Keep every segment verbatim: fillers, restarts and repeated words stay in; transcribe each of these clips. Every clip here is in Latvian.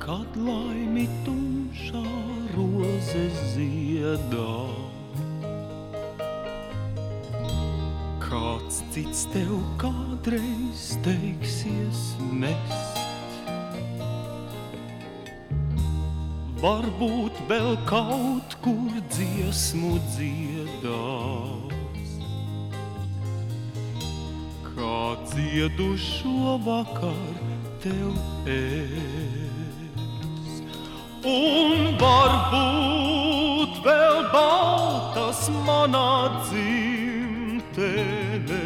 kad laimi tumšā roze ziedā. Kāds cits tev kādreiz teiksies mest, varbūt vēl kaut kur dziesmu dziedās. Kā dziedu šovakar tev es, un varbūt vēl baltas manā dzimtenē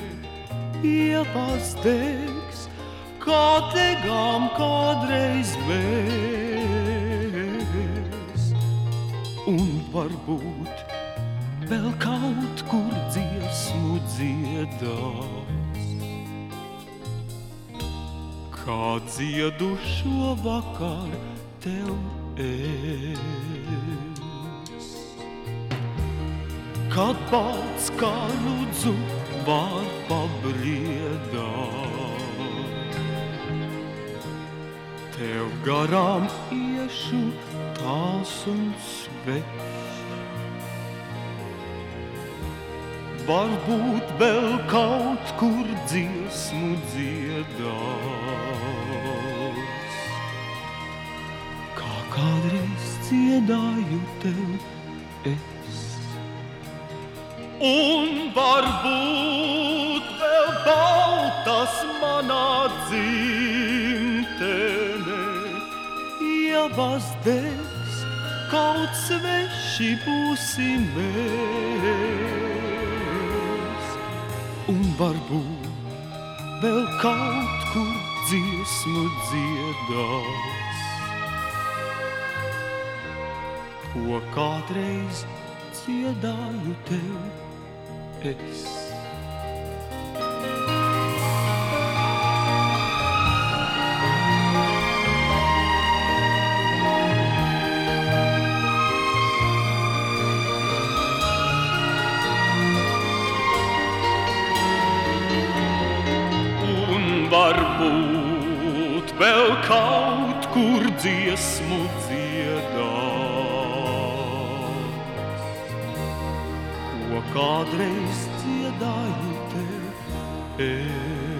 ievas degs, kā degām kādreiz mēs. Un varbūt vēl kaut kur dziesmu dziedās, kā dziedu šovakar tev es. Kad balts kā rudzu var pabriedāt, tev garām iešu tās un svešs. Varbūt vēl kaut kur dziesmu dziedās, kā kādreiz dziedāju tev es. Un varbūt vēl baltas manā dzimtenē ievas degs, kaut sveši būsim mēs. Un varbūt vēl kaut kur dziesmu dziedās, ko kādreiz dziedāju tev es. Varbūt vēl kaut kur dziesmu dziedās, ko kādreiz dziedāju tev es.